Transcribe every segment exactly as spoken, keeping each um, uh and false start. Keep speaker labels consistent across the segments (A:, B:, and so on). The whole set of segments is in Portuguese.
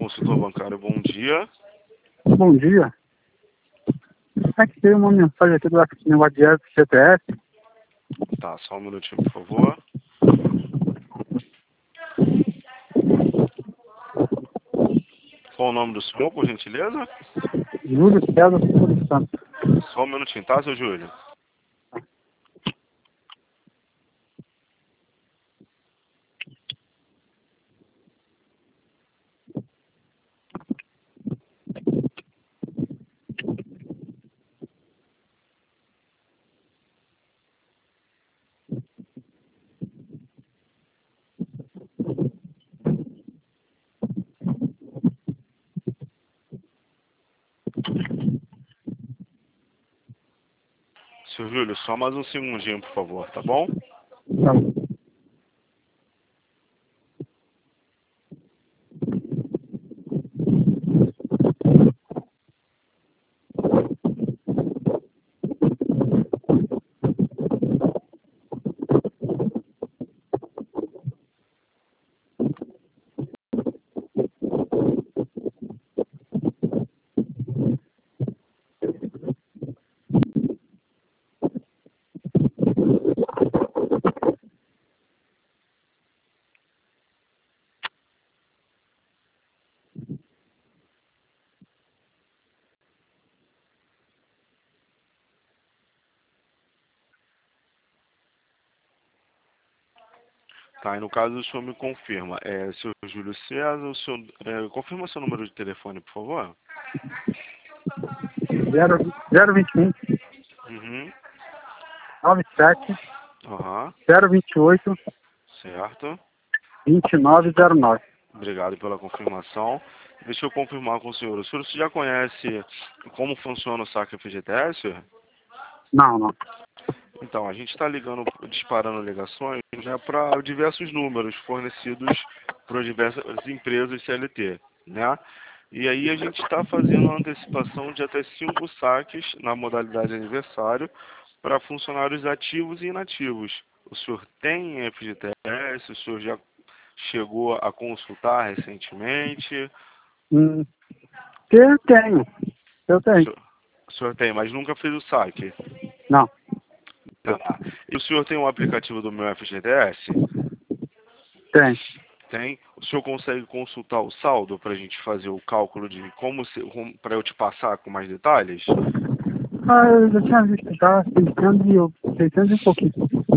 A: consultor bancário, bom dia.
B: Bom dia. É que tem uma mensagem aqui do negócio de F G T S.
A: Tá, só um minutinho, por favor. Qual o nome do senhor, por gentileza?
B: Júlio César Silva Santos.
A: Só um minutinho, tá, seu Júlio? Seu Júlio, só mais um segundinho, por favor, tá bom?
B: Tá bom.
A: Tá, e no caso o senhor me confirma, é seu Júlio César, o senhor, é, confirma seu número de telefone, por favor?
B: zero vinte e um,
A: Uhum.
B: noventa e sete,
A: Aham,
B: zero vinte e oito,
A: certo.
B: vinte e nove zero nove.
A: Obrigado pela confirmação. Deixa eu confirmar com o senhor. O senhor já conhece como funciona o saque F G T S?
B: Não, não.
A: Então, a gente está ligando, disparando ligações, né, para diversos números fornecidos por diversas empresas C L T, né? E aí a gente está fazendo uma antecipação de até cinco saques na modalidade aniversário para funcionários ativos e inativos. O senhor tem F G T S? O senhor já chegou a consultar recentemente?
B: Hum, eu tenho. Eu
A: O
B: tenho.
A: senhor, o senhor tem, mas nunca fez o saque.
B: Não.
A: Tá. E o senhor tem um aplicativo do meu F G T S?
B: Tem.
A: Tem. O senhor consegue consultar o saldo para a gente fazer o cálculo de como, para eu te passar com mais detalhes?
B: Ah, eu já tinha visto já. seiscentos e, eu- seiscentos e pouquinho.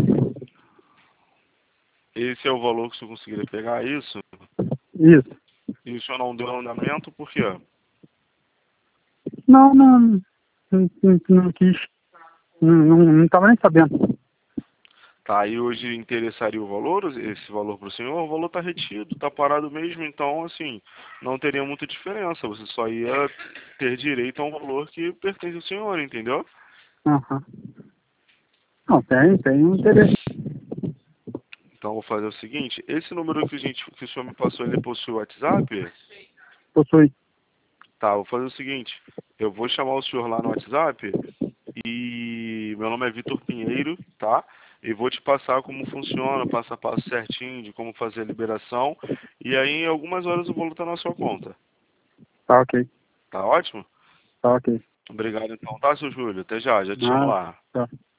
A: Esse é o valor que o senhor conseguiria pegar, é isso?
B: Isso.
A: E o senhor não deu andamento por quê?
B: Não, não. Não, não, não quis. Não, não, não tava nem sabendo.
A: Tá, e hoje interessaria o valor, esse valor para o senhor? O valor está retido, está parado mesmo, então, assim, não teria muita diferença. Você só ia ter direito a um valor que pertence ao senhor, entendeu?
B: Aham. Não, tem, tem um interesse.
A: Então, vou fazer o seguinte, esse número que, a gente, que o senhor me passou, ele possui WhatsApp?
B: Possui.
A: Tá, vou fazer o seguinte, eu vou chamar o senhor lá no WhatsApp e meu nome é Vitor Pinheiro, tá? E vou te passar como funciona, passo a passo certinho de como fazer a liberação. E aí, em algumas horas, o valor tá na sua conta.
B: Tá ok.
A: Tá ótimo?
B: Tá ok.
A: Obrigado, então. Tá, seu Júlio? Até já, já te chamo
B: Ah,
A: lá.
B: tá.